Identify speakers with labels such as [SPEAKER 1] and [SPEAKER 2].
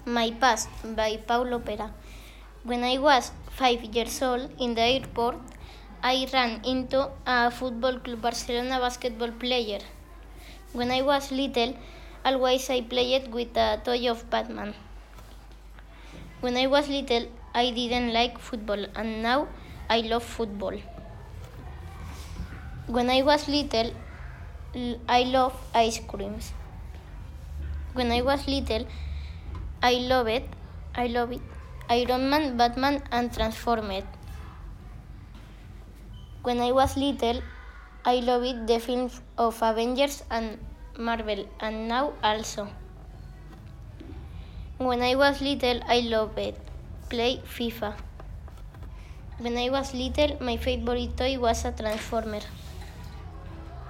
[SPEAKER 1] My Past by Paulo Pera. When I was 5 years old in the airport, I ran into a Football Club Barcelona basketball player. When I was little, always I played with a toy of Batman. When I was little, I didn't like football, and now I love football. When I was little, I love ice creams. When I was little, I love it, Iron Man, Batman, and Transformers. When I was little, I loved the films of Avengers and Marvel, and now also. When I was little, I loved play FIFA. When I was little, my favorite toy was a Transformer.